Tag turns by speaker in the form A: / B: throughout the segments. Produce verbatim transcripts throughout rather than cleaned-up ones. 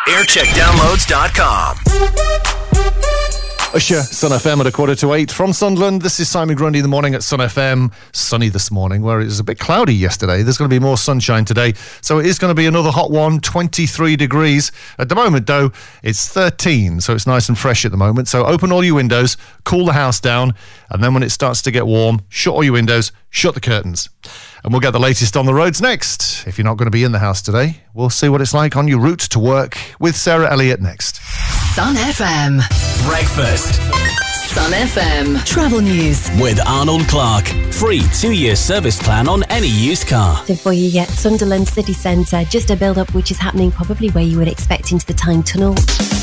A: aircheck downloads dot com.
B: Usher, Sun F M at a quarter to eight from Sunderland. This is Simon Grundy in the morning at Sun F M. Sunny this morning, where it was a bit cloudy yesterday. There's going to be more sunshine today, so it is going to be another hot one, twenty-three degrees. At the moment, though, it's thirteen, so it's nice and fresh at the moment. So open all your windows, cool the house down, and then when it starts to get warm, shut all your windows, shut the curtains. And we'll get the latest on the roads next. If you're not going to be in the house today, we'll see what it's like on your route to work with Sarah Elliott next.
C: Sun F M.
A: Breakfast.
C: Sun F M. Travel news.
D: With Arnold Clark. Free two-year service plan on any used car.
E: Before you get Sunderland City Centre, just a build-up which is happening probably where you would expect into the Tyne Tunnel.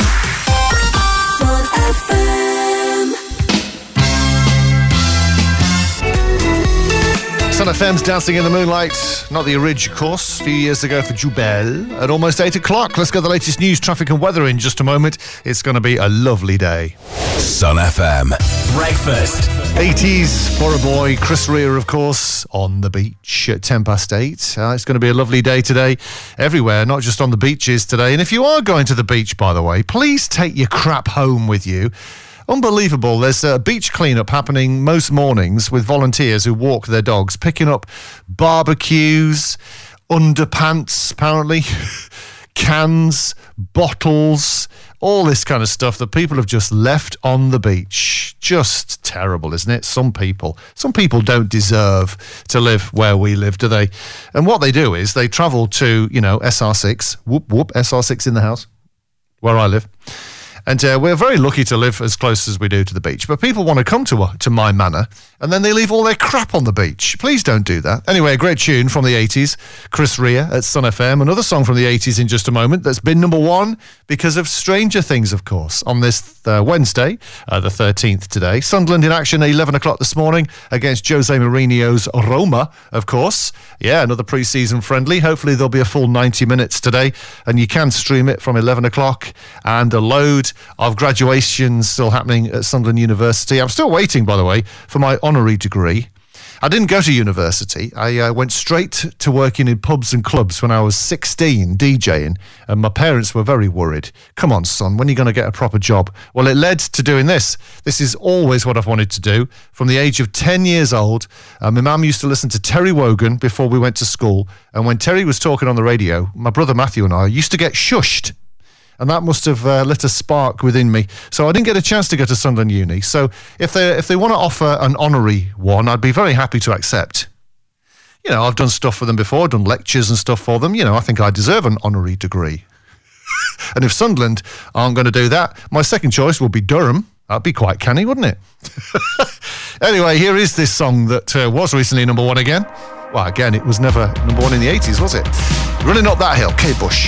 C: Sun F M.
B: Sun F M's Dancing in the Moonlight, not the Ridge, of course, a few years ago for Jubel. At almost eight o'clock, let's get the latest news, traffic and weather in just a moment. It's going to be a lovely day.
A: Sun F M. Breakfast.
B: eighties for a boy, Chris Rea, of course, on the beach at ten past eight. Uh, it's going to be a lovely day today, everywhere, not just on the beaches today. And if you are going to the beach, by the way, please take your crap home with you. Unbelievable. There's a beach cleanup happening most mornings with volunteers who walk their dogs, picking up barbecues, underpants, apparently, cans, bottles, all this kind of stuff that people have just left on the beach. Just terrible, isn't it? Some people, some people don't deserve to live where we live, do they? And what they do is they travel to, you know, S R six, whoop, whoop, S R six in the house, where I live. And uh, we're very lucky to live as close as we do to the beach. But people want to come to uh, to my manor, and then they leave all their crap on the beach. Please don't do that. Anyway, a great tune from the eighties. Chris Rea at Sun F M. Another song from the eighties in just a moment that's been number one because of Stranger Things, of course, on this uh, Wednesday, uh, the thirteenth today. Sunderland in action at eleven o'clock this morning against Jose Mourinho's Roma, of course. Yeah, another pre-season friendly. Hopefully there'll be a full ninety minutes today, and you can stream it from eleven o'clock, and a load of graduations still happening at Sunderland University. I'm still waiting, by the way, for my honorary degree. I didn't go to university. I uh, went straight to working in pubs and clubs when I was sixteen, DJing, and my parents were very worried. Come on, son, when are you going to get a proper job? Well, it led to doing this. This is always what I've wanted to do. From the age of ten years old, uh, my mum used to listen to Terry Wogan before we went to school, and when Terry was talking on the radio, my brother Matthew and I used to get shushed. And that must have uh, lit a spark within me. So I didn't get a chance to go to Sunderland Uni. So if they if they want to offer an honorary one, I'd be very happy to accept. You know, I've done stuff for them before, done lectures and stuff for them. You know, I think I deserve an honorary degree. And if Sunderland aren't going to do that, my second choice would be Durham. That'd be quite canny, wouldn't it? Anyway, here is this song that uh, was recently number one again. Well, again, it was never number one in the eighties, was it? Running Up That Hill, Kate Bush.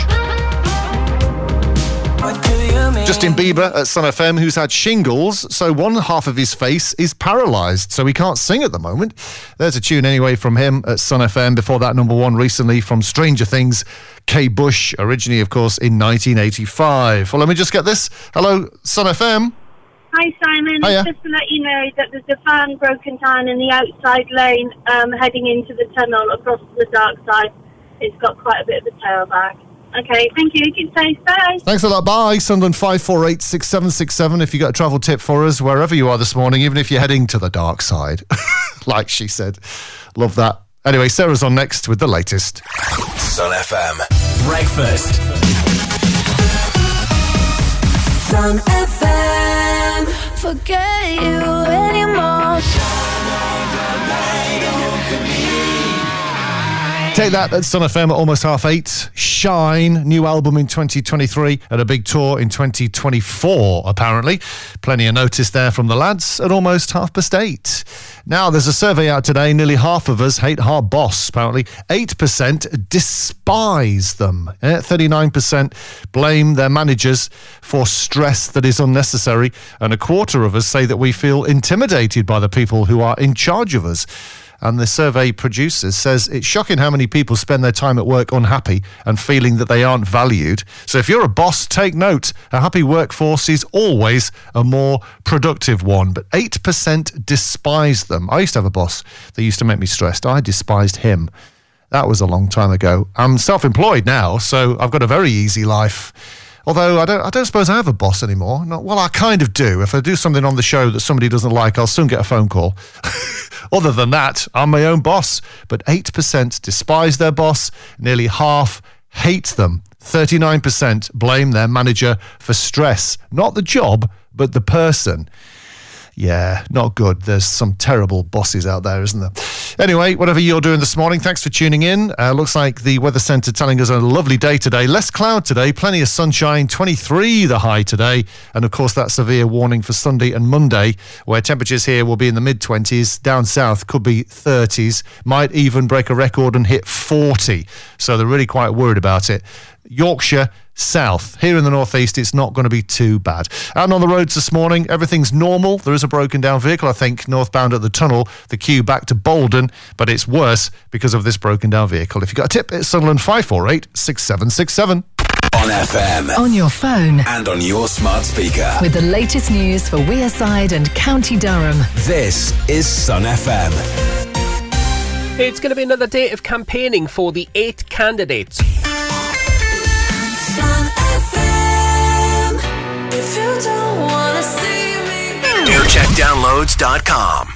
B: Justin Bieber at Sun F M, who's had shingles, so one half of his face is paralysed, so he can't sing at the moment. There's a tune anyway from him at Sun F M. Before that, number one recently from Stranger Things, Kate Bush, originally, of course, in nineteen eighty-five. Well, let me just get this. Hello, Sun F M.
F: Hi, Simon.
B: Hiya.
F: Just to let you know that there's a van broken down in the outside lane um, heading into the tunnel across the dark side. It's got quite a bit of a tailback. Okay, thank you. Keep safe. Bye.
B: Thanks a lot. Bye. Sunderland five four eight, six seven six seven if you got a travel tip for us, wherever you are this morning, even if you're heading to the dark side, like she said. Love that. Anyway, Sarah's on next with the latest.
A: Sun F M. Breakfast.
C: Sun F M. Forget you anymore.
B: Take that at Sun F M at almost half eight. Shine, new album in twenty twenty-three and a big tour in twenty twenty-four, apparently. Plenty of notice there from the lads at almost half past eight. Now, there's a survey out today. Nearly half of us hate our boss, apparently. eight percent despise them. Eh? thirty-nine percent blame their managers for stress that is unnecessary. And a quarter of us say that we feel intimidated by the people who are in charge of us. And the survey producer says it's shocking how many people spend their time at work unhappy and feeling that they aren't valued. So if you're a boss, take note. A happy workforce is always a more productive one. But eight percent despise them. I used to have a boss that used to make me stressed. I despised him. That was a long time ago. I'm self-employed now, so I've got a very easy life. Although I don't, I don't suppose I have a boss anymore. Not, well, I kind of do. If I do something on the show that somebody doesn't like, I'll soon get a phone call. Other than that, I'm my own boss. But eight percent despise their boss. Nearly half hate them. thirty-nine percent blame their manager for stress. Not the job, but the person. Yeah, not good. There's some terrible bosses out there, isn't there? Anyway, whatever you're doing this morning, thanks for tuning in. Uh, looks like the Weather Centre telling us a lovely day today. Less cloud today, plenty of sunshine, twenty-three the high today. And of course, that severe warning for Sunday and Monday, where temperatures here will be in the mid-twenties. Down south could be thirties, might even break a record and hit forty. So they're really quite worried about it. Yorkshire, south. Here in the northeast, it's not going to be too bad. Out on the roads this morning, everything's normal. There is a broken down vehicle, I think, northbound at the tunnel, the queue back to Bolden, but it's worse because of this broken down vehicle. If you've got a tip, it's Sunderland five four eight, six seven six seven.
A: On F M.
C: On your phone.
A: And on your smart speaker.
C: With the latest news for Wearside and County Durham.
A: This is Sun F M.
G: It's going to be another day of campaigning for the eight candidates.
A: air check downloads dot com.